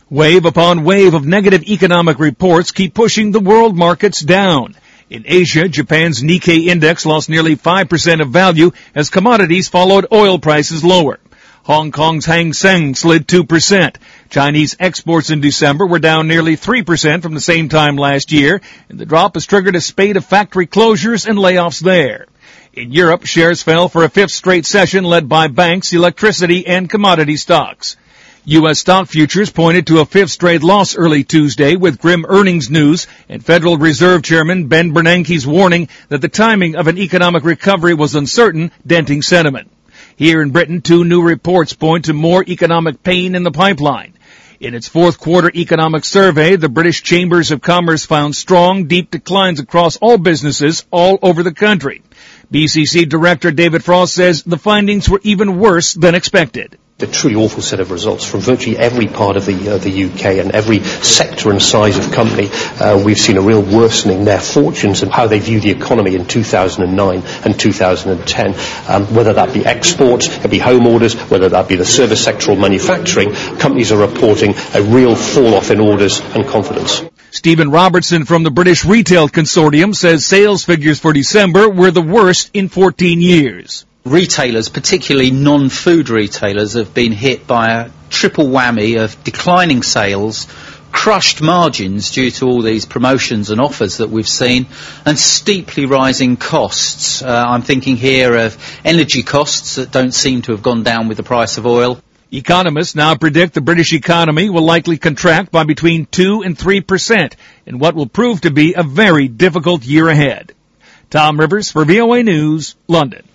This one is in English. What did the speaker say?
Wave upon wave of negative economic reports keep pushing the world markets down. In Asia, Japan's Nikkei index lost nearly 5% of value as commodities followed oil prices lower. Hong Kong's Hang Seng slid 2%. Chinese exports in December were down nearly 3% from the same time last year, and the drop has triggered a spate of factory closures and layoffs there. In Europe, shares fell for a fifth straight session led by banks, electricity, and commodity stocks. U.S. stock futures pointed to a fifth straight loss early Tuesday with grim earnings news and Federal Reserve Chairman Ben Bernanke's warning that the timing of an economic recovery was uncertain, denting sentiment. Here in Britain, 2 new reports point to more economic pain in the pipeline. In its fourth quarter economic survey, the British Chambers of Commerce found strong, deep declines across all businesses all over the country. BCC Director David Frost says the findings were even worse than expected. A truly awful set of results from virtually every part of the UK and every sector and size of company. We've seen a real worsening in their fortunes and how they view the economy in 2009 and 2010. Whether that be exports, it be home orders, whether that be the service sector or manufacturing, companies are reporting a real fall-off in orders and confidence. Stephen Robertson from the British Retail Consortium says sales figures for December were the worst in 14 years. Retailers, particularly non-food retailers, have been hit by a triple whammy of declining sales, crushed margins due to all these promotions and offers that we've seen, and steeply rising costs. I'm thinking here of energy costs that don't seem to have gone down with the price of oil. Economists now predict the British economy will likely contract by between 2 and 3% in what will prove to be a very difficult year ahead. Tom Rivers for VOA News, London.